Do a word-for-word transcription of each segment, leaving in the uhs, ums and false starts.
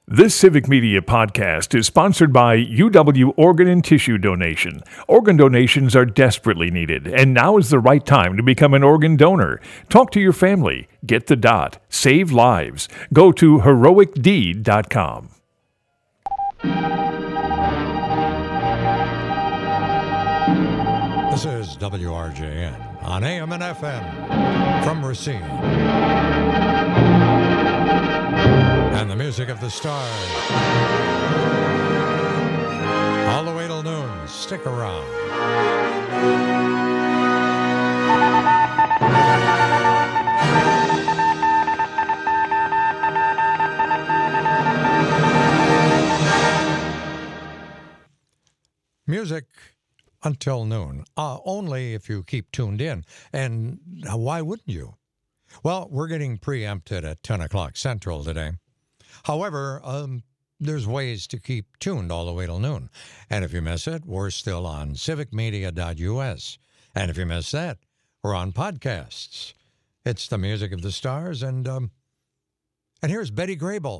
This Civic Media podcast is sponsored by U W Organ and Tissue Donation. Organ donations are desperately needed, and now is the right time to become an organ donor. Talk to your family. Get the dot. Save lives. Go to heroic deed dot com. This is W R J N on A M and F M from Racine. And the music of the stars. All the way till noon. Stick around. Music until noon. Uh, only if you keep tuned in. And why wouldn't you? Well, we're getting preempted at ten o'clock Central today. However, um, there's ways to keep tuned all the way till noon. And if you miss it, we're still on civic media dot U S. And if you miss that, we're on podcasts. It's the music of the stars. And um, and here's Betty Grable.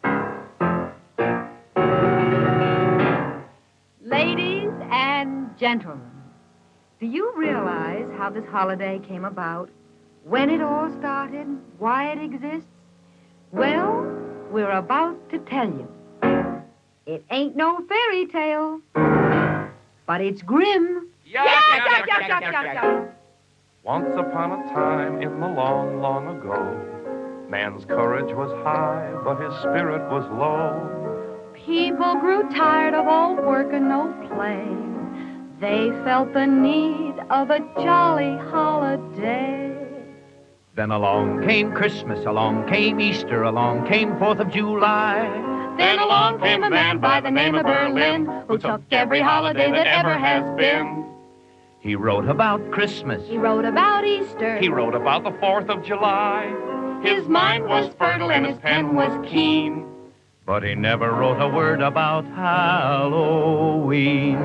Ladies and gentlemen, do you realize how this holiday came about? When it all started? Why it exists? Well, we're about to tell you. It ain't no fairy tale, but it's grim. Yeah, yeah, yeah, yeah, yeah, yeah, yeah, yeah. Once upon a time in the long, long ago, man's courage was high, but his spirit was low. People grew tired of all work and no play. They felt the need of a jolly holiday. Then along came Christmas, along came Easter, along came Fourth of July. Then along came a man by the name of Berlin, who took every holiday that ever has been. He wrote about Christmas. He wrote about Easter. He wrote about the Fourth of July. His mind was fertile and his pen was keen. But he never wrote a word about Halloween.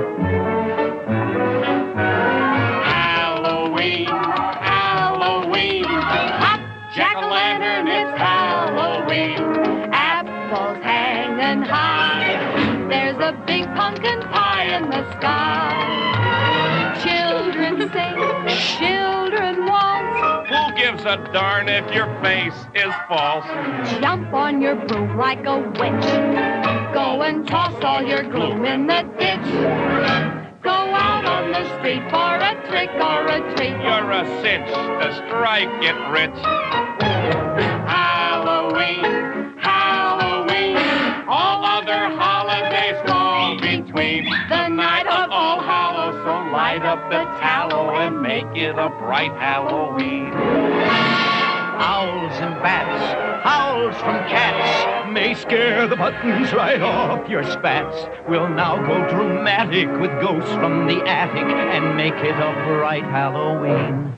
Halloween, Halloween. Hop, jack-o'-lantern, it's Halloween. Apples hanging high. There's a big pumpkin pie in the sky. Children sing, children waltz. Who gives a darn if your face is false? Jump on your broom like a witch. Go and toss all your gloom in the ditch. Go out on the street for a trick or a treat. You're a cinch to strike it rich. Halloween, Halloween. All other holidays fall between. The night of All Hallows, so light up the tallow and make it a bright Halloween. Owls and bats, howls from cats may scare the buttons right off your spats. We'll now go dramatic with ghosts from the attic and make it a bright Halloween.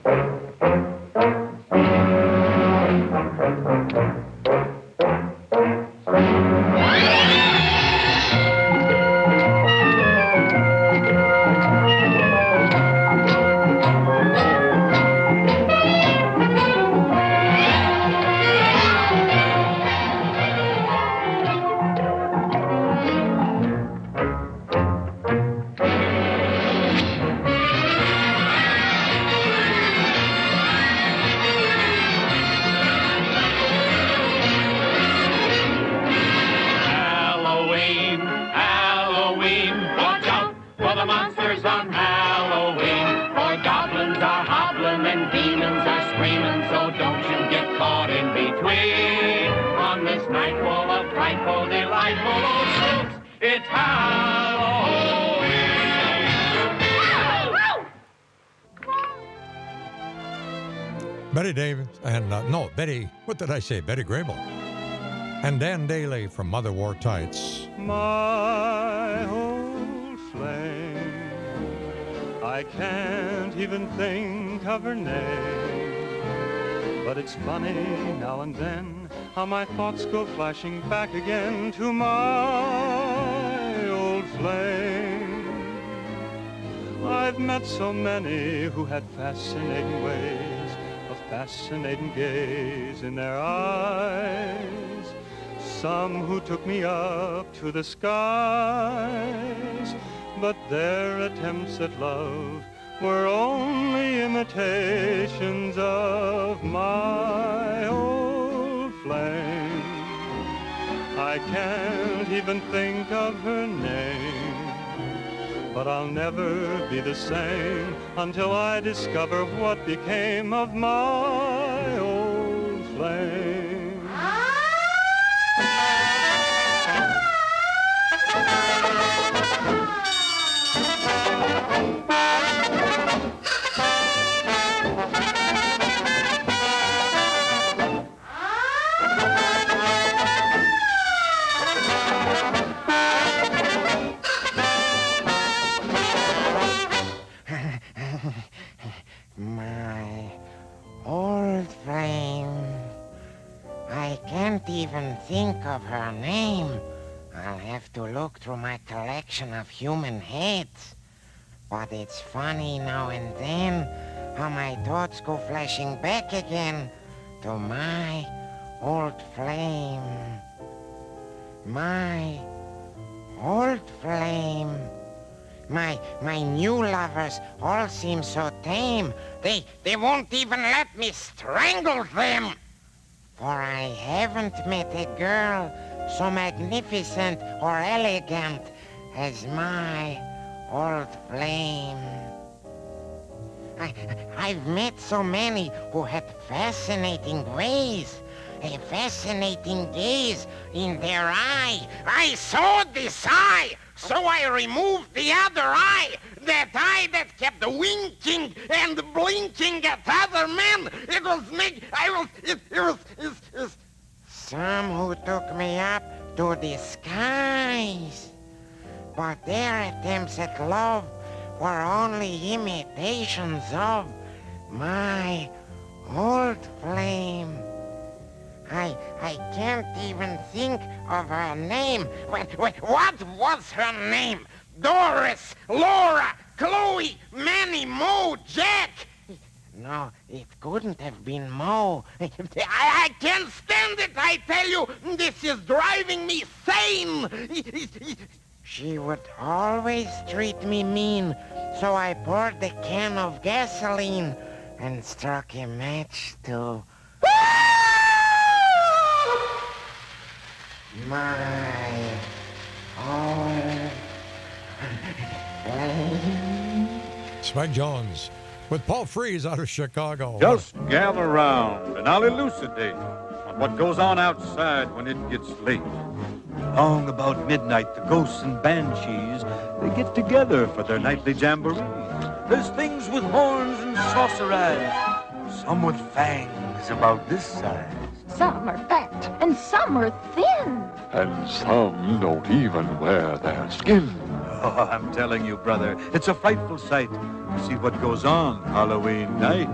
Betty Davis, and uh, no, Betty, what did I say? Betty Grable. And Dan Daly from Mother Wore Tights. My old flame, I can't even think of her name. But it's funny now and then how my thoughts go flashing back again to my old flame. I've met so many who had fascinating ways, a fascinating gaze in their eyes. some who took me up to the skies, but their attempts at love were only imitations of my old flame. I can't even think of her name, but I'll never be the same until I discover what became of my old flame. My old flame. I can't even think of her name. I'll have to look through my collection of human heads. But it's funny now and then how my thoughts go flashing back again to my old flame. My old flame. My my new lovers all seem so tame. They they won't even let me strangle them. For I haven't met a girl so magnificent or elegant as my old flame. I, I've met so many who had fascinating ways, a fascinating gaze in their eye. I saw this eye, so I removed the other eye, that eye that kept winking and blinking at other men. It was me, I was, it, it was, it, it, some who took me up to the skies. But their attempts at love were only imitations of my old flame. I I can't even think of her name. Wait, wait, what was her name? Doris, Laura, Chloe, Manny, Mo, Jack. No, it couldn't have been Mo. I, I can't stand it, I tell you. This is driving me sane. She would always treat me mean, so I poured the can of gasoline and struck a match to my old flame. Spike Jones with Paul Frees out of Chicago. Just gather round and I'll elucidate on what goes on outside when it gets late. Long about midnight, the ghosts and banshees, they get together for their nightly jamboree. There's things with horns and saucer eyes, some with fangs about this size. Some are fat and some are thin. And some don't even wear their skin. Oh, I'm telling you, brother, it's a frightful sight to see what goes on Halloween night.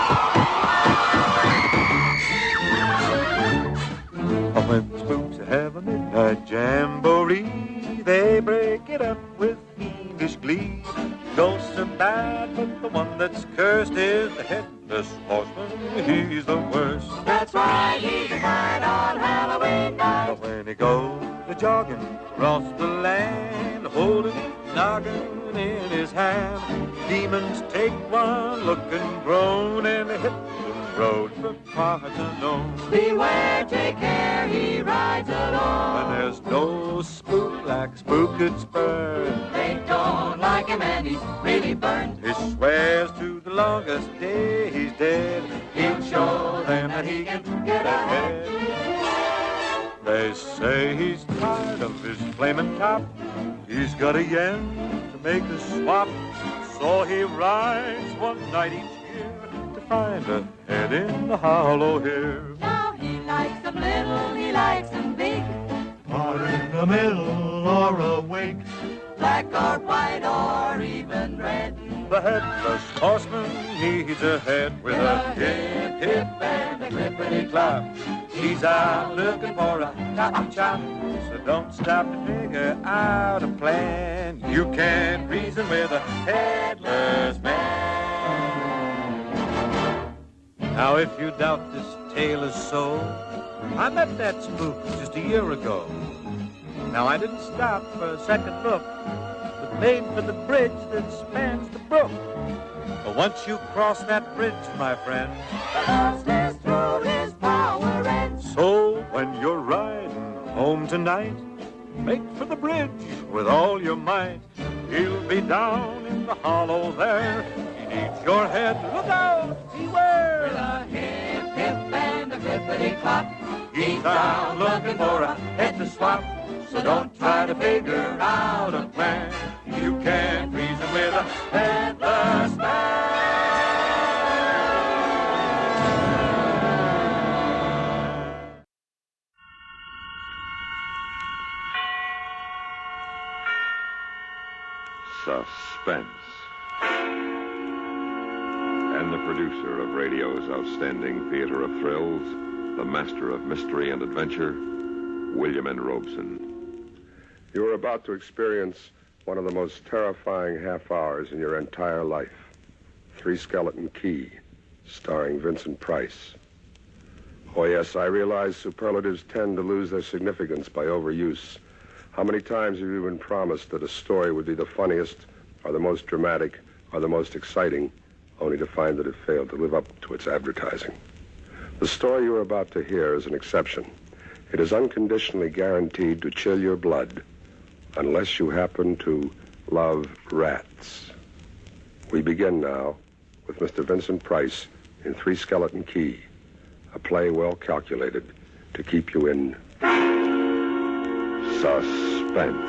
When spooks have a midnight jamboree, they break it up with fiendish glee. Ghosts are bad, but the one that's cursed is the headless horseman. He's the worst. That's why he's mine on Halloween night. But when he goes a-jogging across the land, holding his noggin in his hand, demons take one look and groan and hit the road for parts unknown. Beware, take care, he rides alone. And there's no spook like Spook at Spurn. They don't like him and he's really burned. He swears to the longest day he's dead, He'll show them that he can get ahead. They say he's tired of his flaming top. He's got a yen to make a swap. So he rides one night each year to find a head in the hollow here. Now he likes them little, he likes them big, Or in the middle or awake. black or white or even red. The headless horseman needs a head with a hip, hip, and a clippity clop. He's out looking for a top chop, so don't stop to figure out a plan. You can't reason with a headless man. Now if you doubt this tale is so, I met that spook just a year ago. Now, I didn't stop for a second look, but made for the bridge that spans the brook. But once you cross that bridge, my friend, Fastest through his power ends. so when you're riding home tonight, make for the bridge with all your might. He'll be down in the hollow there. He needs your head. Look out, beware. With a hip, hip, and a clippity-clop, He's down looking for a head to swap. So don't try to figure out a plan. You can't reason with a headless man. Suspense. And the producer of radio's outstanding theater of thrills, the master of mystery and adventure, William N. Robeson. You are about to experience one of the most terrifying half hours in your entire life. Three Skeleton Key, starring Vincent Price. Oh, yes, I realize superlatives tend to lose their significance by overuse. How many times have you been promised that a story would be the funniest, or the most dramatic, or the most exciting, only to find that it failed to live up to its advertising? The story you are about to hear is an exception. It is unconditionally guaranteed to chill your blood, unless you happen to love rats. We begin now with Mister Vincent Price in Three Skeleton Key, a play well calculated to keep you in suspense.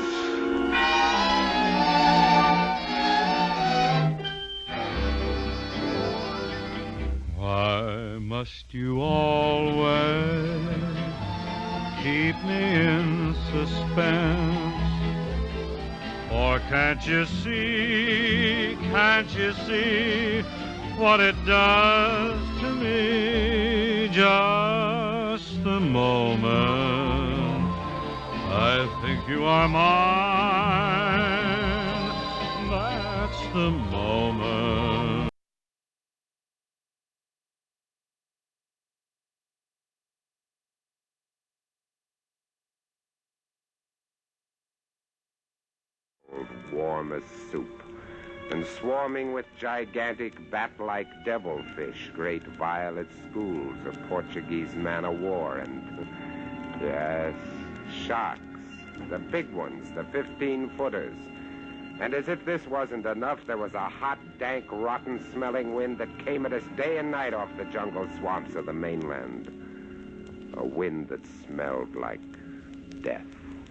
Why must you always keep me in suspense? Or can't you see, can't you see what it does to me? Just the moment I think you are mine, that's the moment. Warm as soup, and swarming with gigantic bat-like devilfish, great violet schools of Portuguese man-o'-war, and, yes, sharks, the big ones, the fifteen-footers. And as if this wasn't enough, there was a hot, dank, rotten-smelling wind that came at us day and night off the jungle swamps of the mainland. A wind that smelled like death.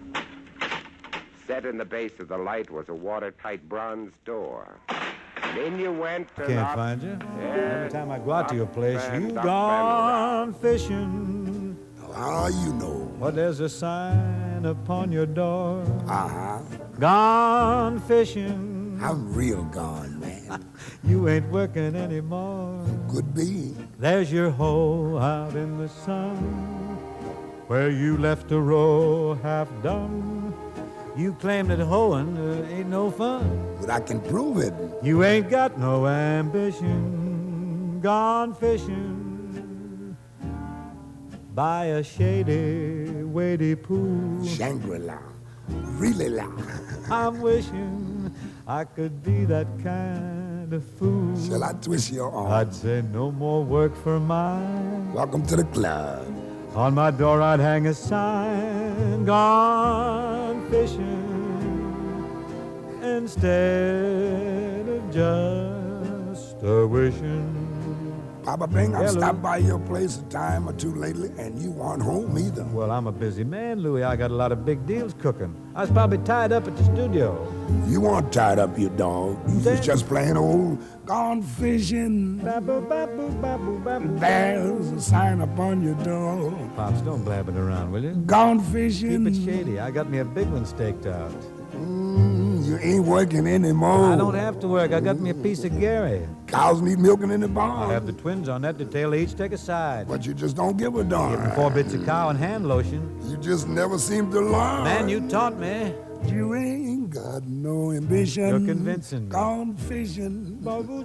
Set in the base of the light was a watertight bronze door. And in you went I and can't up, find you. yes, Every time I go out to your place, and you up gone fishing. How you know? Well, there's a sign upon your door. Uh-huh. Gone fishing. I'm real gone, man. You ain't working anymore. Could be. There's your hole out in the sun, where you left a row half done. You claim that hoeing uh, ain't no fun. But I can prove it. You ain't got no ambition. Gone fishing by a shady, wady pool. Shangri-La. Really la. I'm wishing I could be that kind of fool. Shall I twist your arm? I'd say no more work for mine. Welcome to the club. On my door I'd hang a sign, gone fishing, instead of just a wishing. Papa Bing, I've Hello. stopped by your place a time or two lately, and you weren't home either. Well, I'm a busy man, Louis. I got a lot of big deals cooking. I was probably tied up at the studio. You weren't tied up, you dog. You was just plain old gone fishing. Baboo, baboo, baboo, baboo. There's a sign upon your door. Pops, don't blab it around, will you? Gone fishing. Keep it shady. I got me a big one staked out. Mm, you ain't working anymore. I don't have to work. I got me a piece of Gary. Cows need milking in the barn. I have the twins on that detail. They each take a side. But you just don't give a darn. Give them four bits of cow and hand lotion. You just never seem to learn. Man, you taught me. You ain't got no ambition. You're convincing me. Gone fishing.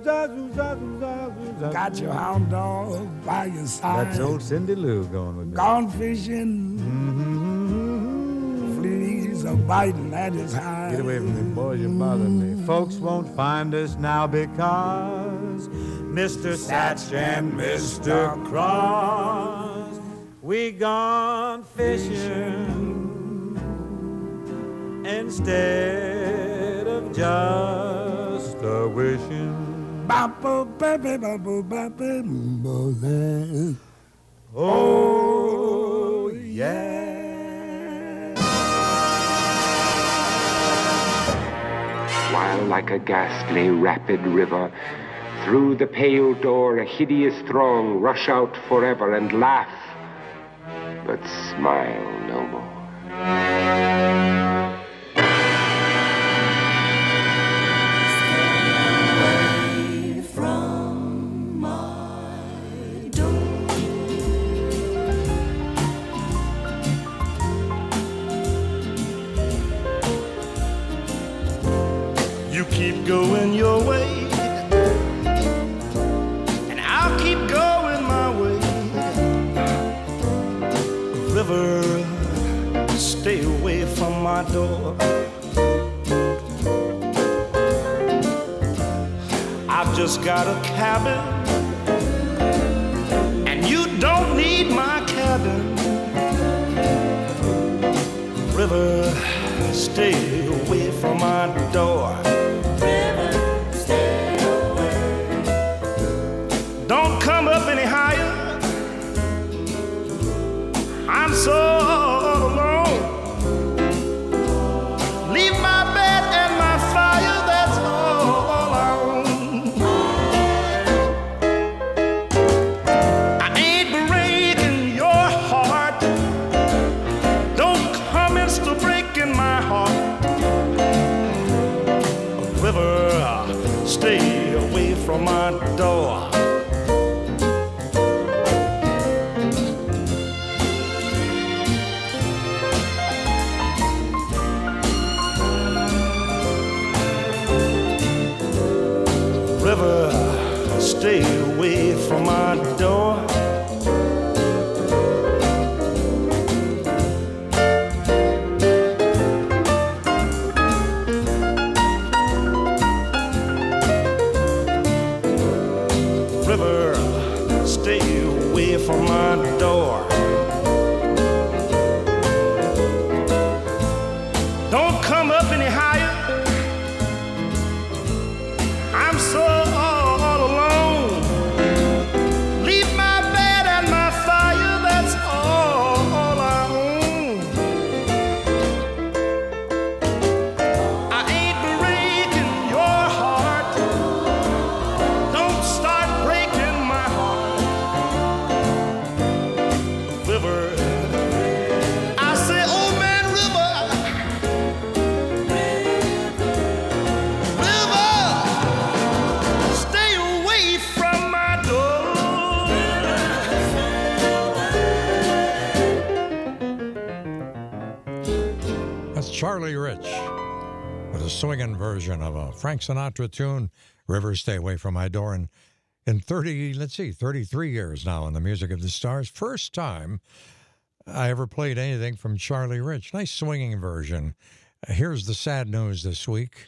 Got your hound dog by your side. That's old Cindy Lou going with me. Gone fishing. Mm-hmm. Fleas are biting at his hide. Get away from me, boys, you're bothering me. Folks won't find us now because Mister Satch and Mister Cross, we gone fishing instead of just a wishing. Oh, yeah. While like a ghastly rapid river, through the pale door a hideous throng rush out forever and laugh, but smile no more. You keep going your way, and I'll keep going my way. River, stay away from my door. I've just got a cabin, and you don't need my cabin. River, stay away from my door. Don't come up any higher. I'm so all alone. Leave my bed and my fire, that's all I own. I ain't breaking your heart. Don't come and still breaking my heart. River, stay away from my door. River, stay away from my door. River, stay away from my door. Don't come up any higher. I'm so all alone. Leave my bed and my fire, that's all I own. I ain't breaking your heart. Don't start breaking my heart. River, I say, old man River. Charlie Rich with a swinging version of a Frank Sinatra tune, River, Stay Away From My Door. And in thirty, let's see, thirty-three years now in the Music of the Stars, first time I ever played anything from Charlie Rich. Nice swinging version. Here's the sad news this week.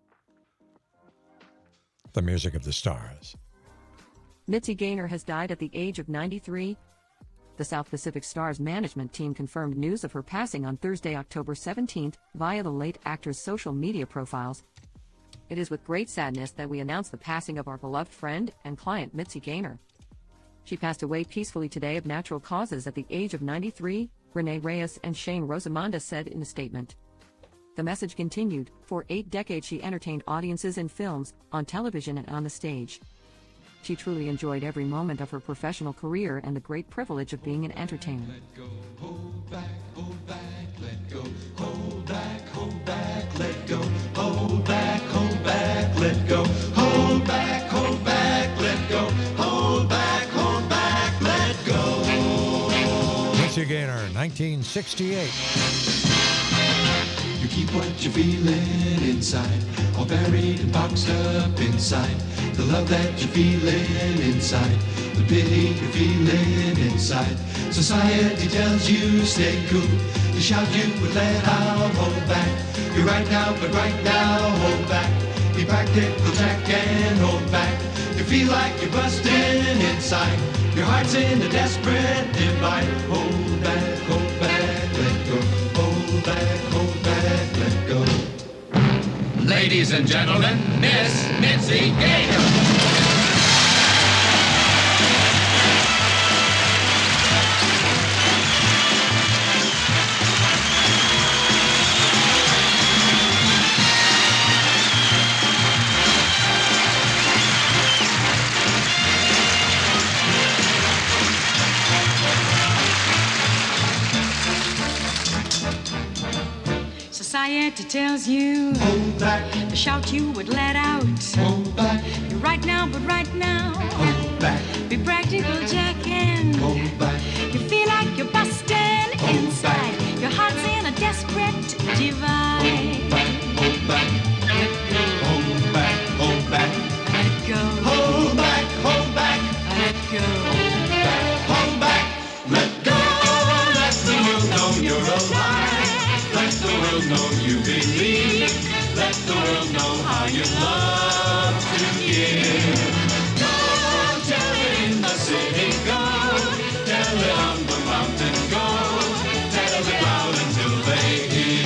The Music of the Stars. Mitzi Gaynor has died at the age of ninety-three. The South Pacific Stars management team confirmed news of her passing on Thursday, October seventeenth, via the late actor's social media profiles. It is with great sadness that we announce the passing of our beloved friend and client Mitzi Gaynor. She passed away peacefully today of natural causes at the age of ninety-three, Renee Reyes and Shane Rosamonda said in a statement. The message continued, for eight decades she entertained audiences in films, on television and on the stage. She truly enjoyed every moment of her professional career and the great privilege of being an entertainer. Let go, hold back, hold back, let go, hold back, hold back, let go, hold back, hold back, let go, hold back, hold back, let go, hold back, hold back, let go. Mitzi Gaynor, nineteen sixty-eight. You keep Keep what you're feeling inside, all buried and boxed up inside. The love that you're feeling inside, the pity you're feeling inside. Society tells you stay cool. You shout, you would let out, hold back. You're right now, but right now, hold back. Be practical, Jack, and hold back. You feel like you're busting inside. Your heart's in a desperate divide. Hold back, hold back, let go. Hold back, hold back, let go. Ladies and gentlemen, Miss Mitzi Gaynor. Society tells you, hold back. The shout you would let out, hold back. You're right now, but right now, hold back. Be practical, Jack, and hold back. You feel like you're busting hold inside. Back. Your heart's in a desperate divide. Hold back, hold back. Let go. Hold back, hold back. Let go. Hold back, hold back. Let go. Hold back, hold back. Let go. Let the world know you're alive. Let the world know you believe. Let the world know how you love to give. Go tell it in the city, go. Tell it on the mountain, go. Tell it loud until they hear.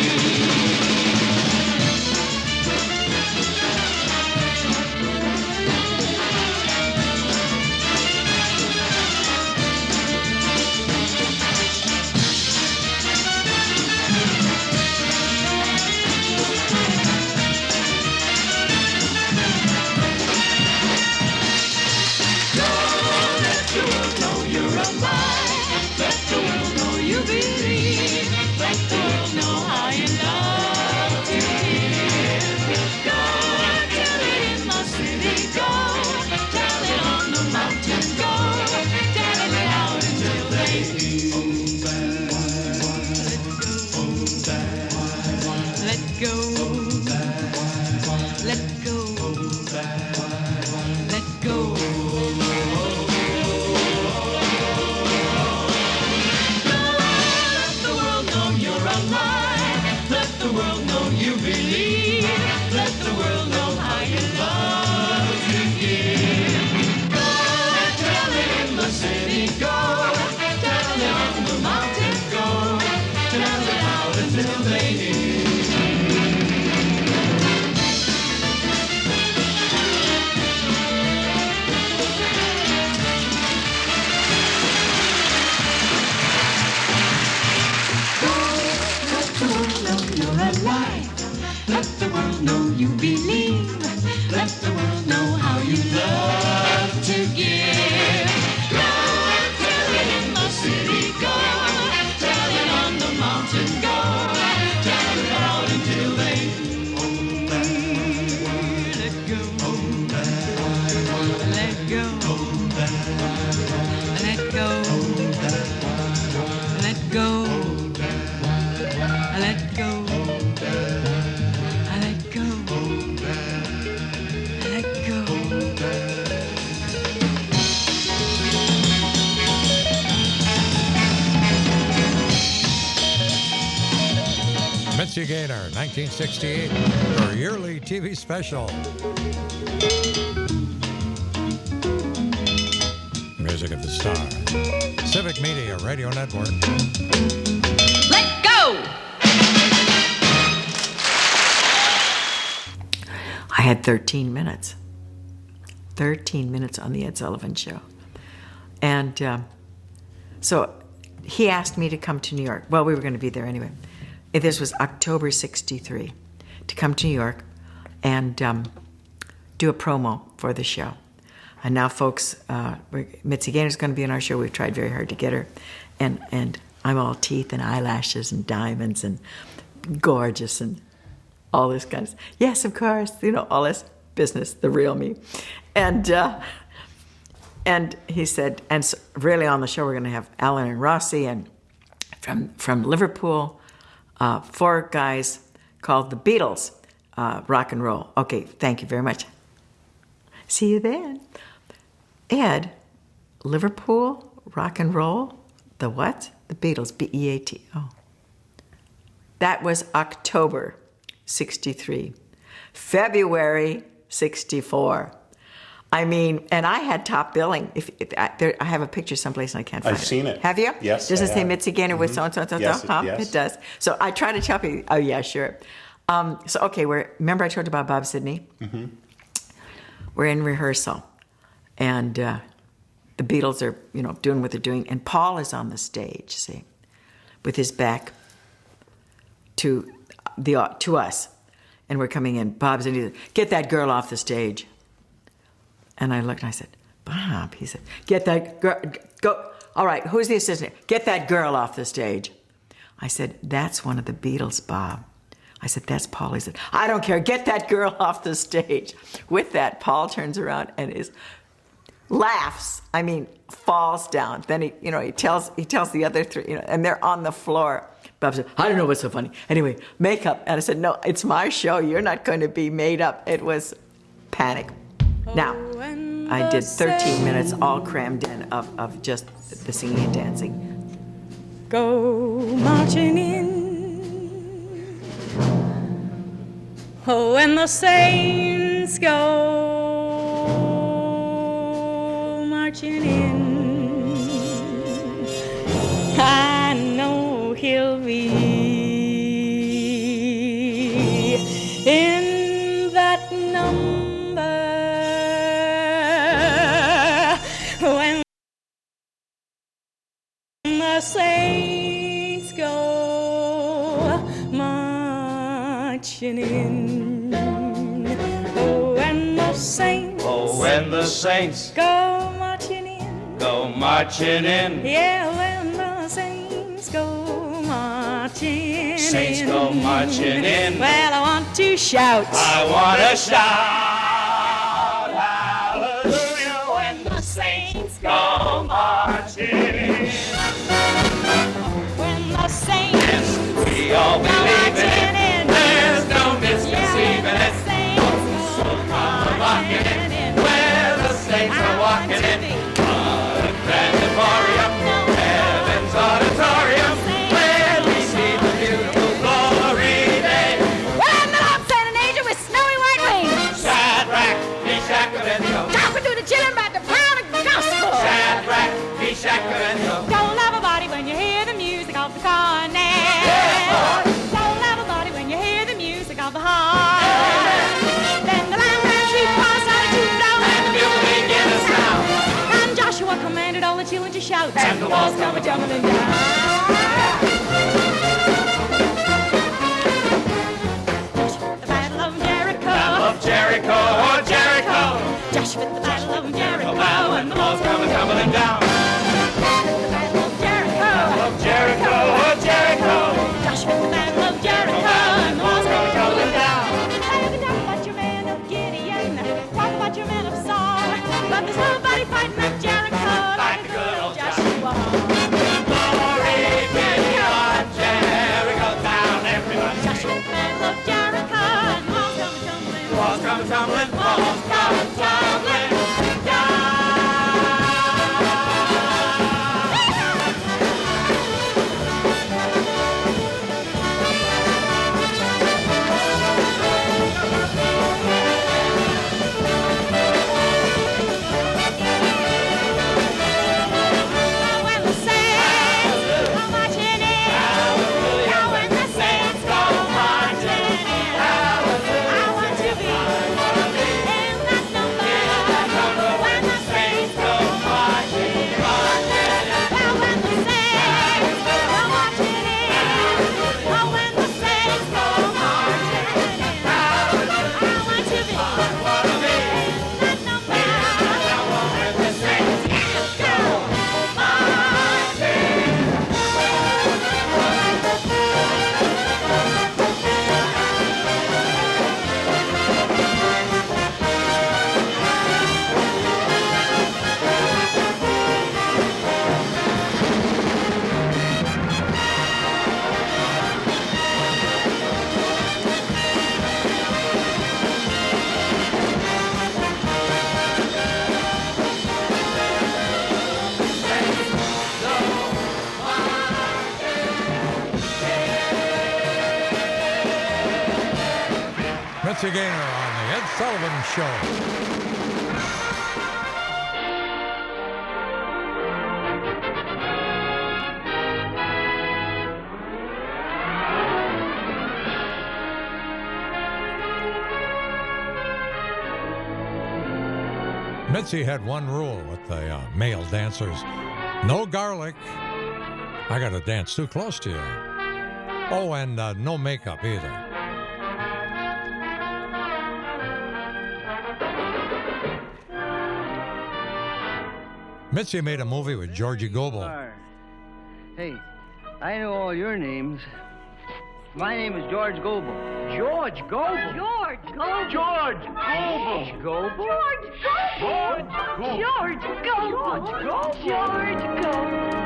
Mitzi Gaynor, nineteen sixty-eight, her yearly T V special. Music of the Star. Civic Media Radio Network. Let go! I had thirteen minutes. thirteen minutes on the Ed Sullivan Show. And um, so he asked me to come to New York. Well, we were going to be there anyway. This was October sixty-three, to come to New York and um, do a promo for the show. And now, folks, uh, Mitzi Gaynor's going to be on our show. We've tried very hard to get her. And, and I'm all teeth and eyelashes and diamonds and gorgeous and all this kind of stuff. Yes, of course, you know, all this business, the real me. And uh, and he said, and so really on the show we're going to have Alan and Rossi and from, from Liverpool, Uh, four guys called the Beatles, uh, rock and roll. Okay, thank you very much. See you then. Ed, Liverpool, rock and roll, the what? The Beatles, B E A T. Oh. That was October sixty-three. February sixty-four. I mean, and I had top billing. If, if I, there, I have a picture someplace and I can't find I've it. seen it. Have you? Yes, Does I it say have. Mitzi Gaynor with so and so and so? Yes, it- Huh? yes. It does. So I try to tell people. Oh yeah, sure. Um, so okay, we're remember I told you about Bob Sidney. Mm-hmm. We're in rehearsal, and uh, the Beatles are you know doing what they're doing, and Paul is on the stage, see, with his back to the to us, and we're coming in. Bob's in. He said, "Get that girl off the stage." And I looked and I said, "Bob," he said, "Get that girl, go, all right, who's the assistant? Get that girl off the stage." I said, "That's one of the Beatles, Bob." I said, "That's Paul." He said, "I don't care, get that girl off the stage." With that, Paul turns around and is, laughs, I mean, falls down. Then he, you know, he tells, he tells the other three, you know, and they're on the floor. Bob said, "I don't know what's so funny." Anyway, makeup. And I said, "No, it's my show. You're not going to be made up." It was panic. Now, I did thirteen minutes all crammed in of, of just the singing and dancing. Go marching in. Oh, when the saints go marching in, I know he'll be in that number. When the saints go marching in. Oh, when the saints Oh, when the saints go marching in. go marching in. Yeah, when the saints go marching Saints in. go marching in. Well, I want to shout. I want to shout hallelujah when the saints go marching in. When the saints We all go believe marching in it. in. There's no misconceiving it. So come walking in. Where the saints are walking in. What a planetarium. Heaven's auditorium. Where we see the beautiful glory day. When the Lord sent an angel with snowy white wings. Shadrach, Meshach, Abednego. Talking to the children about the power of the gospel. Shadrach, Meshach, Abednego. Don't love a body when you hear the music of the cornet. Don't love a body when you hear the music of the heart. Then the lamb ran sheep cross out of Judah. And the bugle began to sound. And Joshua commanded all the children to shout. And the walls come a-tumbling down. The Battle of Jericho. Battle of Jericho, oh Jericho. Joshua at the Battle of Jericho. Battle and the walls come tumbling down. The Battle of Jericho. Of Jericho, oh Jericho. Joshua at the Battle of Jericho. And the walls come tumbling down. And you can talk about your man of Gideon. Talk about your man of Saul. But there's nobody fighting at Jericho like the good old Joshua. Glory be on Jericho town, everybody. Joshua at the Battle of Jericho. And the walls come tumbling. Walls come tumbling, walls come tumbling down. When the saints go marching in. Yeah, when the saints go marching in. I want to be Mitzi Gaynor on the Ed Sullivan Show. Mitzi had one rule with the uh, male dancers. No garlic. I got to dance too close to you. Oh, and uh, no makeup either. Mitzi made a movie with Georgie Goebel. Hey, I know all your names. My name is George Goebel. George Goebel? George Goebel. George Goebel. Goebel. George Goebel. George Goebel. George Goebel. George Goebel.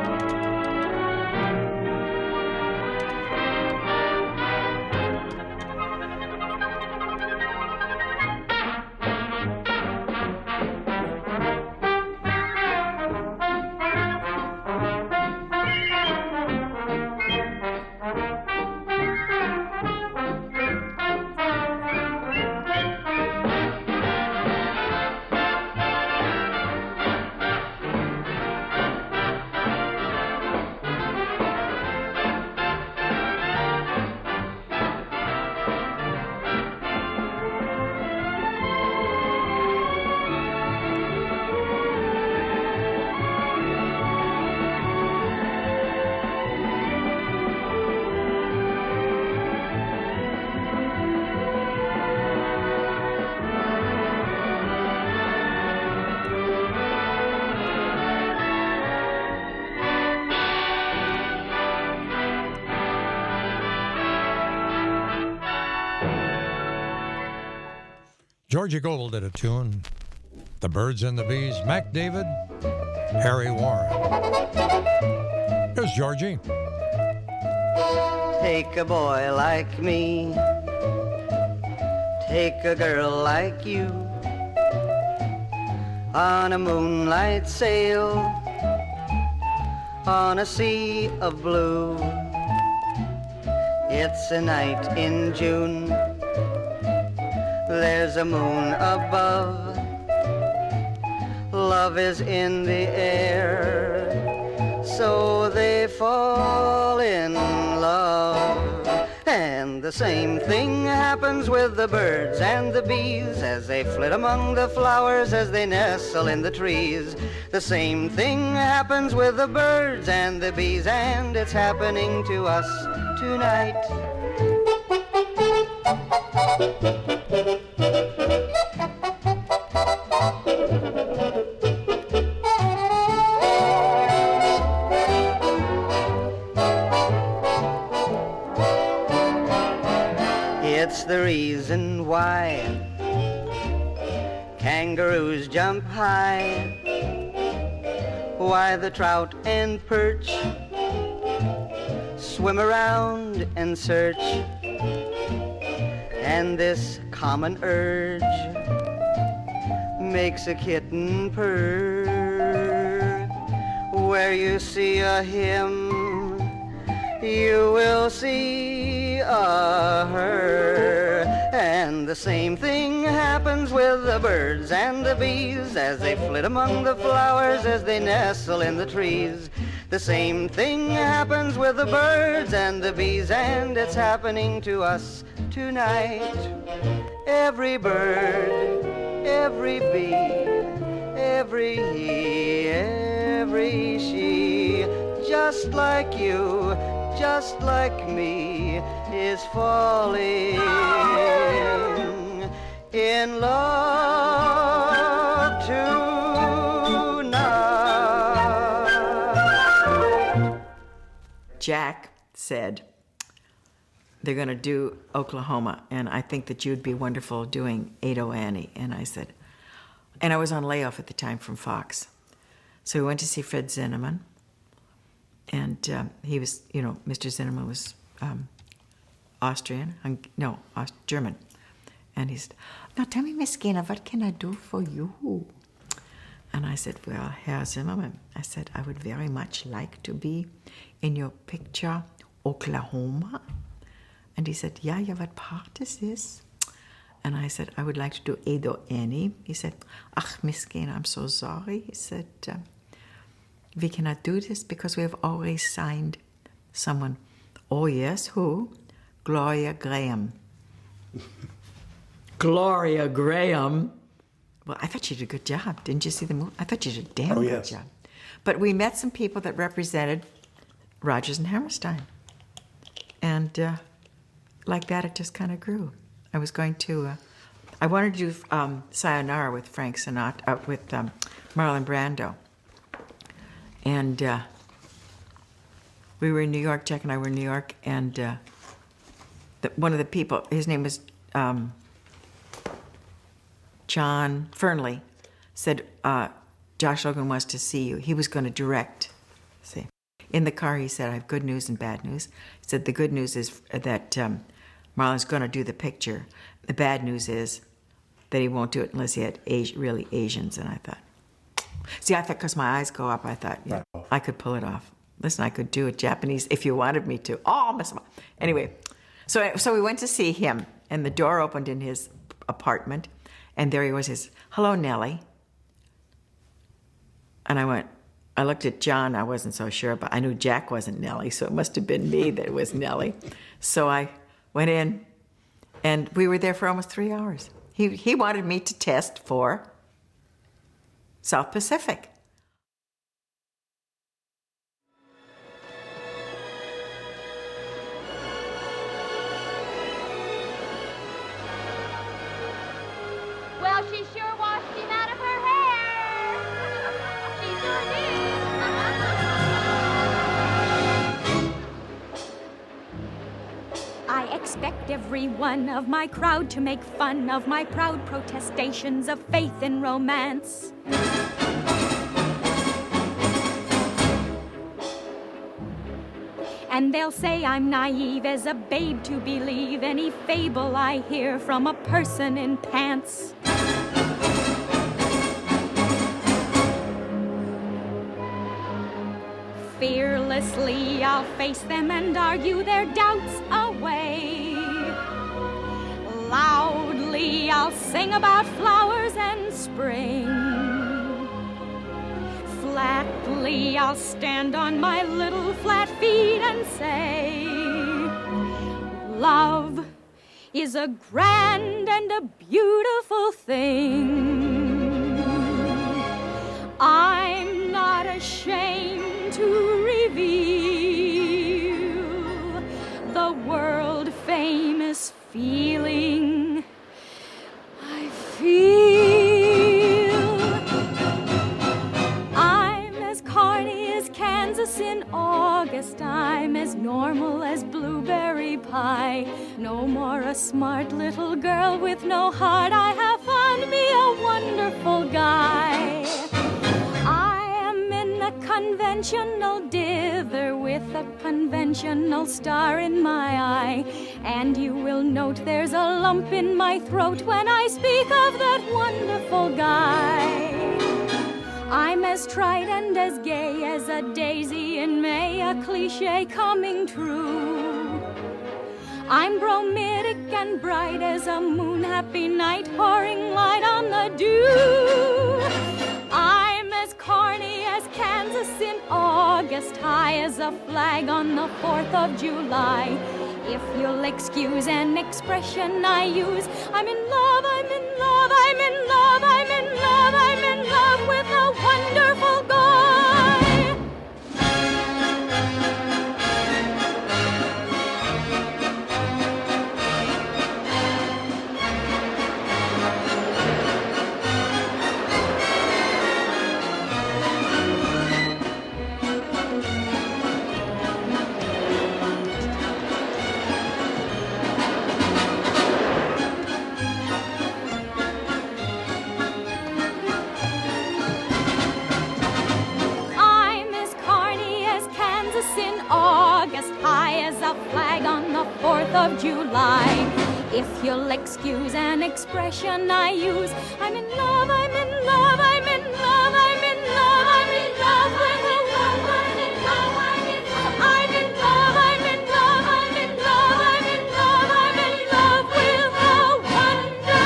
Georgie Goebel did a tune. The Birds and the Bees, Mac David, Harry Warren. Here's Georgie. Take a boy like me, take a girl like you, on a moonlight sail, on a sea of blue. It's a night in June, there's a moon above, love is in the air, so they fall in love. And the same thing happens with the birds and the bees as they flit among the flowers, as they nestle in the trees. The same thing happens with the birds and the bees, and it's happening to us tonight. It's the reason why kangaroos jump high, why the trout and perch swim around and search, and this common urge makes a kitten purr. Where you see a him, you will see a her. And the same thing happens with the birds and the bees as they flit among the flowers, as they nestle in the trees. The same thing happens with the birds and the bees, and it's happening to us tonight. Every bird, every bee, every he, every she, just like you, just like me, is falling in love tonight. Jack said they're going to do Oklahoma, and I think that you'd be wonderful doing Ado Annie. And I said, and I was on layoff at the time from Fox. So we went to see Fred Zinnemann. And um, he was, you know, Mister Zinnemann was um, Austrian, hung, no, Aust- German. And he said, now tell me, Miss Gaynor, what can I do for you? And I said, well, Herr Zimmerman, I said, I would very much like to be in your picture, Oklahoma. And he said, yeah, yeah, what part is this? And I said, I would like to do Edo Eni. He said, ach, Miss Gaynor, I'm so sorry. He said, uh, we cannot do this because we have already signed someone. Oh, yes, who? Gloria Graham. Gloria Graham? Well, I thought she did a good job. Didn't you see the movie? I thought she did a damn Oh, good yes. job. But we met some people that represented Rodgers and Hammerstein. And uh, like that, it just kind of grew. I was going to, uh, I wanted to do um, Sayonara with Frank Sinatra, uh, with um, Marlon Brando. And uh, we were in New York, Jack and I were in New York, and uh, the, one of the people, his name was um, John Fernley, said, uh, Josh Logan wants to see you. He was going to direct. See, in the car, he said, I have good news and bad news. He said, the good news is that um, Marlon's going to do the picture. The bad news is that he won't do it unless he had Asi- really Asians. And I thought, see, I thought because my eyes go up, I thought, yeah, I could pull it off. Listen, I could do it Japanese if you wanted me to. Oh, Miss Ma- anyway, so so we went to see him, and the door opened in his apartment, and there he was. His hello, Nellie. And I went. I looked at John. I wasn't so sure, but I knew Jack wasn't Nellie, so it must have been me that was Nellie. So I went in, and we were there for almost three hours. He he wanted me to test for South Pacific. Well, she sure washed him out of her hair. She sure did. I expect every one of my crowd to make fun of my proud protestations of faith in romance. And they'll say I'm naive as a babe to believe any fable I hear from a person in pants. Fearlessly I'll face them and argue their doubts away. Loudly I'll sing about flowers and spring. Flatly I'll stand on my little flat feet and say, love is a grand and a beautiful thing. I'm not ashamed to reveal the world famous feeling I feel. I'm as carny as Kansas in August. I'm as normal as blueberry pie. No more a smart little girl with no heart. I have found me a wonderful guy. A conventional dither with a conventional star in my eye. And you will note there's a lump in my throat when I speak of that wonderful guy. I'm as tried and as gay as a daisy in May, a cliche coming true. I'm bromidic and bright as a moon-happy night, pouring light on the dew. I'm as corny as Kansas in August, high as a flag on the fourth of July. If you'll excuse an expression I use, I'm in love, I'm in love, I'm in love, I'm in love, I'm in love with a wonderful guy. fourth of July. If you'll excuse an expression I use, I'm in love, I'm in love, I'm in love, I'm in love, I'm in love with a woman. I'm in love, I'm in love, I'm in love, I'm in love, I'm in love, I'm in love, I'm in love with a wonderful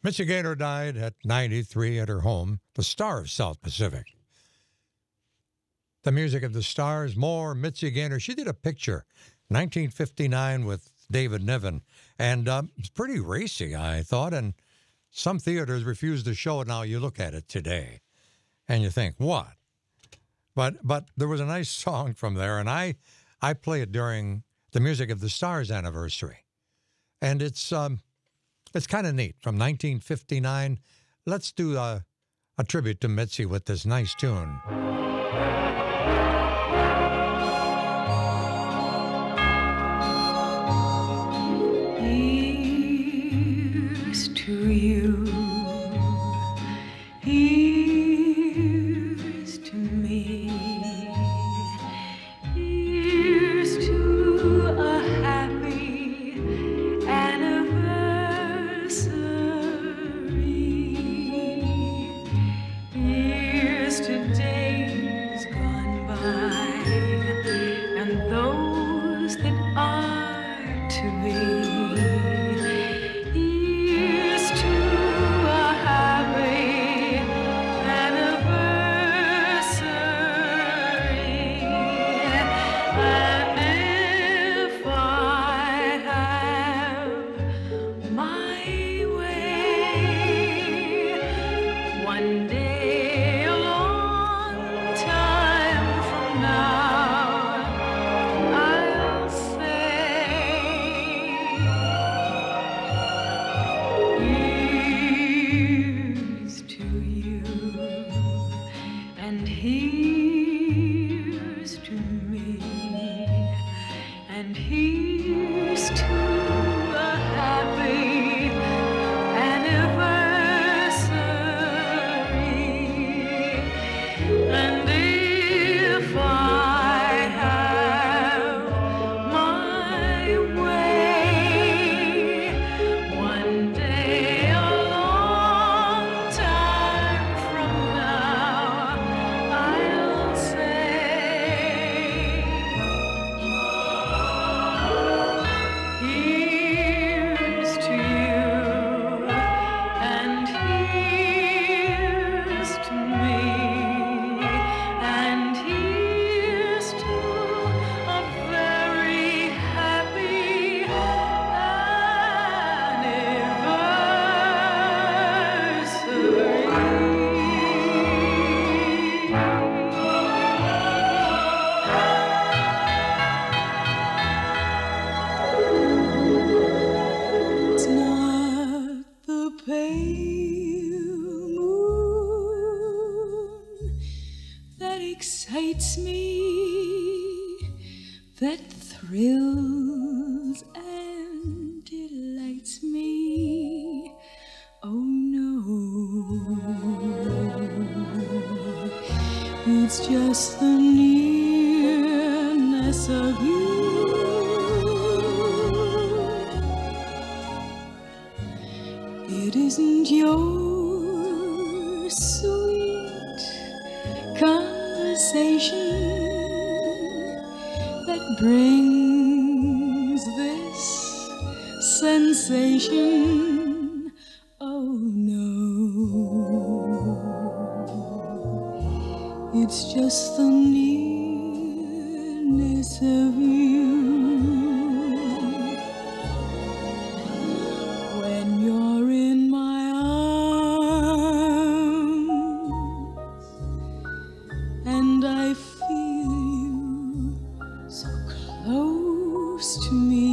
Mitzi Gaynor died at ninety-three at her home, the star of South Pacific. The music of the stars, more Mitzi Gaynor. She did a picture, nineteen fifty-nine, with David Niven, and um, it's pretty racy, I thought, and some theaters refused to show it. Now you look at it today, and you think, what? But but there was a nice song from there, and I I play it during the Music of the Stars anniversary, and it's um it's kind of neat. From nineteen fifty-nine, let's do a, a tribute to Mitzi with this nice tune. Here's to you. Here's to me. Here's to a happy anniversary. Here's to days gone by and those that are to be. Here's to a happy anniversary. And if I have my way, one day a long time from now, I'll say, here's to you, and here's to me, and here's to a happy anniversary. And if I have my way, one day a long time from now, I'll say, here's to you, and here's to me, and here's to a very happy anniversary. It's not the pale moon that excites me, that thrills and delights me. Oh no, it's just the nearness of you. It isn't your sweet conversation that brings this sensation. Oh no, it's just the nearness of you. When you're in my arms and I feel you so close to me,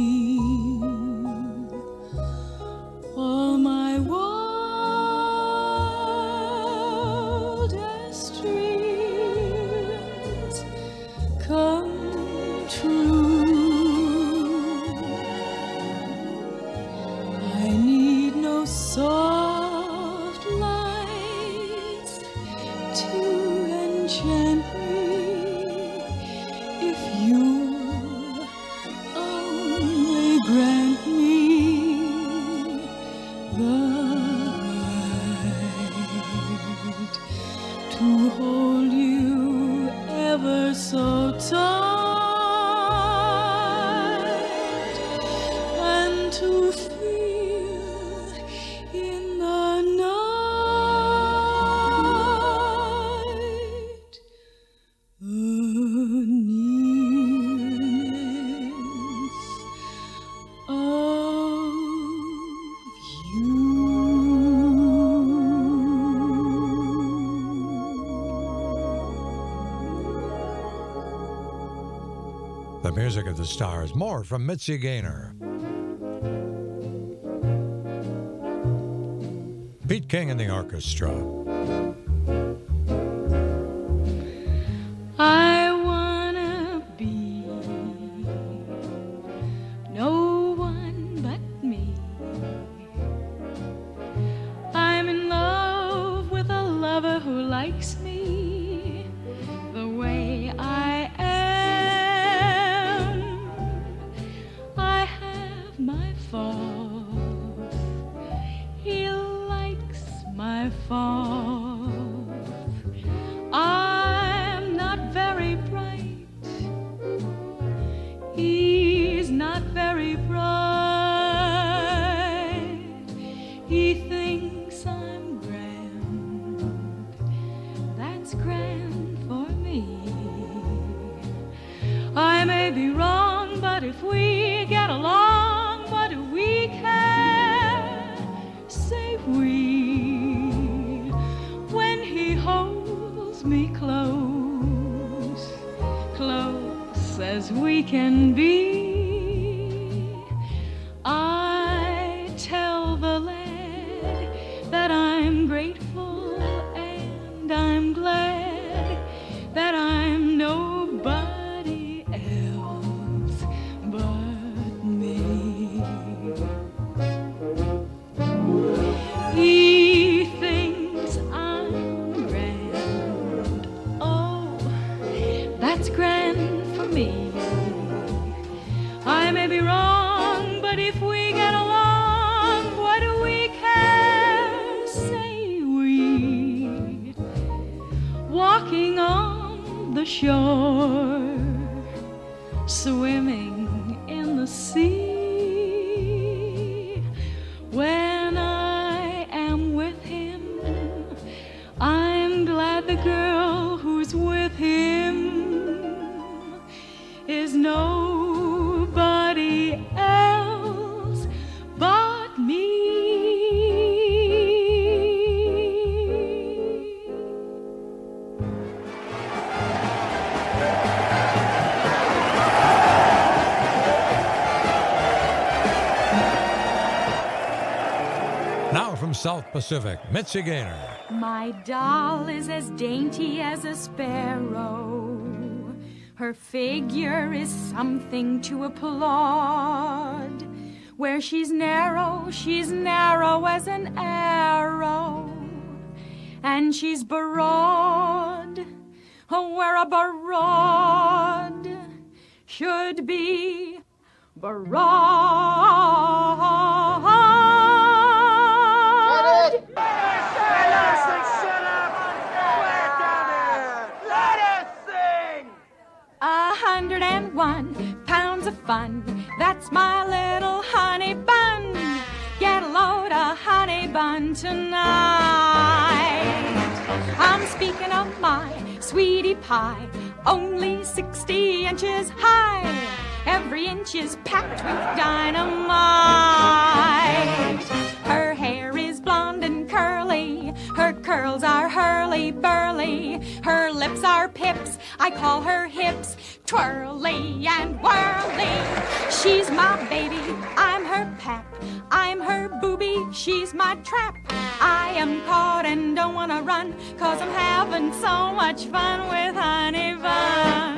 all my wildest dreams come true. I need no soft lights to enchant me if you only grant me the right to hold you ever so tight and to feel in the The music of the stars. More from Mitzi Gaynor. Pete King and the orchestra. I wanna be no one but me. I'm in love with a lover who likes me the way I am. I have my faults. He likes my faults. I'm not very bright. He's not very bright. He thinks I'm grand. That's grand for me. I may be wrong, but if we get along, what do we care? Say we. When he holds me close, close as we can be, I tell the lad that I'm grateful and I'm glad that I'm nobody else but me. He thinks I'm grand. Oh, that's grand for me. I may be wrong, but if we get along, what do we care? Say we. Walking on the shore, swimming in the sea. When I am with him, I'm glad the girl who's with him is nobody else but me. Now from South Pacific, Mitzi Gaynor. My doll is as dainty as a sparrow. Her figure is something to applaud. Where she's narrow, she's narrow as an arrow. And she's broad, where a broad should be broad. A hundred and one pounds of fun. That's my little honey bun. Get a load of honey bun tonight. I'm speaking of my sweetie pie, only sixty inches high. Every inch is packed with dynamite. Her hair is blonde and curly. Her curls are hurly-burly. Her lips are pips. I call her hips twirly and whirly. She's my baby. I'm her pap. I'm her booby. She's my trap. I am caught and don't want to run, 'cause I'm having so much fun with honey bun.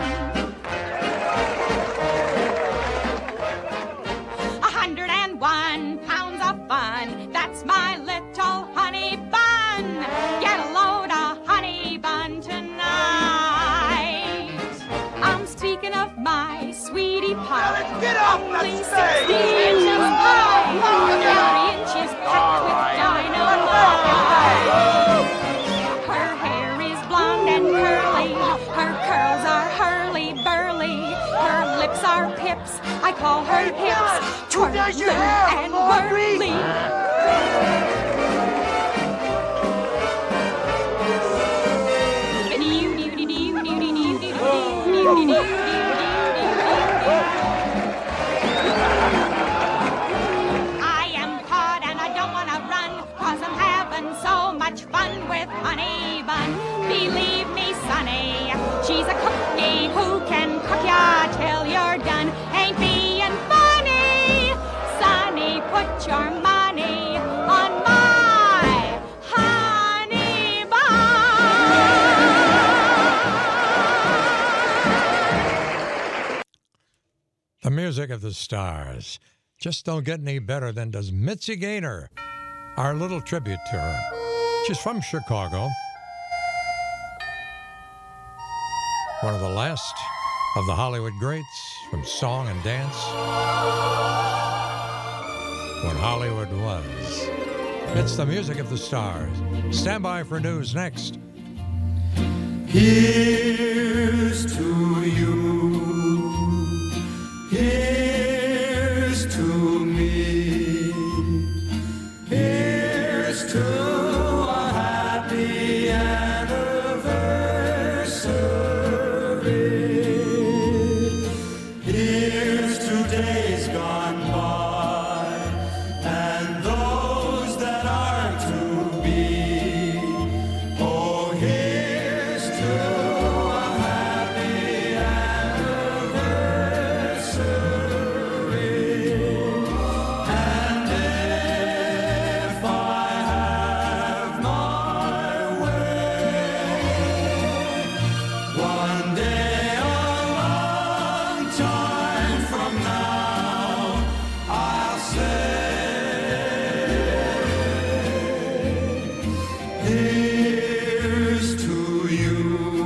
A hundred and one pounds of fun. That's my little honey bun. Get a load of honey bun tonight. I'm speaking of my sweetie pie. Now let's get off Only the stage. sixty inches high. Every inch is packed with dynamite. Her hair is blonde and curly. Her curls are hurly-burly. Her lips are pips. I call her hips twirly and whirly. I am caught and I don't want to run, 'cause I'm having so much fun with honey bun. Believe me, Sonny, she's a cookie who can cook ya till you're music of the stars. Just don't get any better than does Mitzi Gaynor. Our little tribute to her. She's from Chicago. One of the last of the Hollywood greats from song and dance. When Hollywood was. It's the music of the stars. Stand by for news next. Here's to you. Here's to me. Here's to a happy anniversary. Here's to days gone by and those that are to be. Oh, here's to a happy anniversary. And if I have my way, one day a long time from now, I'll say, here's to you,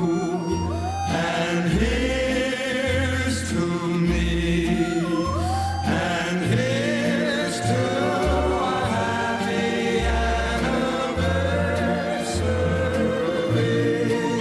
and here's to me, and here's to a happy anniversary.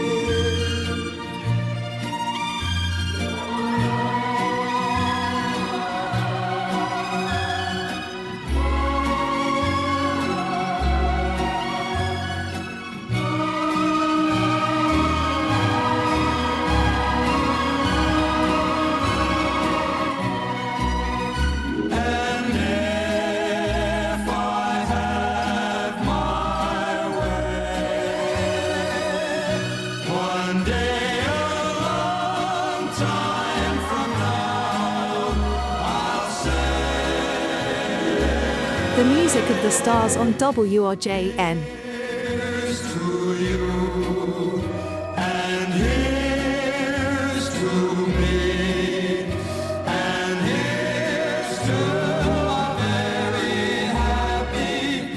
And if I have my way, one day a long time from now, I'll say, The music of the stars on W R J N. here's to you, and here's to me, and here's to a very happy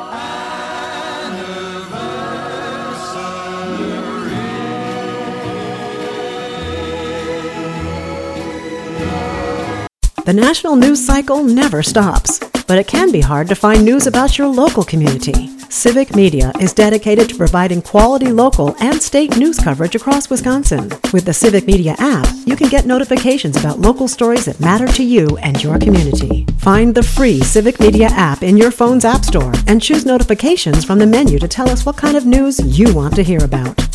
anniversary. The national news cycle never stops, but it can be hard to find news about your local community. Civic Media is dedicated to providing quality local and state news coverage across Wisconsin. With the Civic Media app, you can get notifications about local stories that matter to you and your community. Find the free Civic Media app in your phone's app store and choose notifications from the menu to tell us what kind of news you want to hear about.